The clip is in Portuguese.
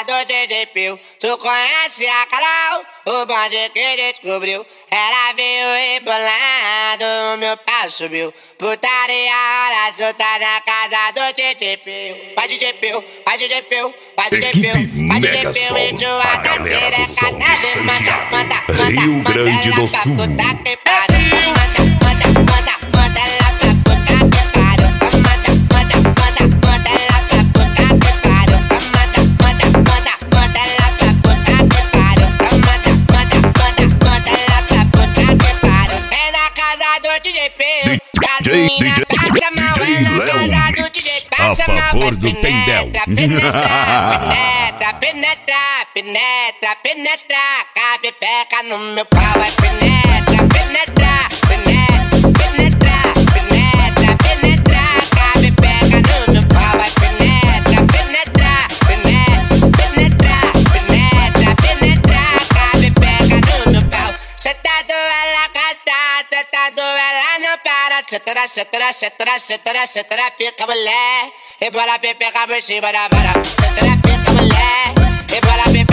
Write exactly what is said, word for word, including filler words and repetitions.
casa do D J Pio. Tu conhece a Carol, o bonde que descobriu. Ela veio rebolando, o meu pau subiu. Putaria, hora solta na casa do D J Pio. Vai D J Pio, vai D J Pio, vai D J Pio, vai D J Pio. E tua carteira é canável. Manda, manda, manda, Rio Grande do Sul. Manda, manda, manda, manda ela pra puta que pariu. Manda, manda, manda, manda ela pra puta que pariu. Manda, manda, manda, manda ela pra puta que pariu. Manda, manda, manda, manda ela pra puta que pariu. É na casa do D J Pio. D J Passa mal, é na casa do D J. Passa mal, a favor do Tendel. Penetra, penetra, penetra, penetra. Cabe peca no meu pau, é penetra, penetra, penetra, penetra, penetra. Cabe peca no meu pau, é penetra, penetra, penetra, penetra, penetra. Cabe peca no meu pau. Sentado ela gasta, sentado ela não para. Cetera, cetera, cetera, cetera, cetera, pica mulher. E bora pepeca por cima da vara. Cetera, pica mulher. E bora pepeca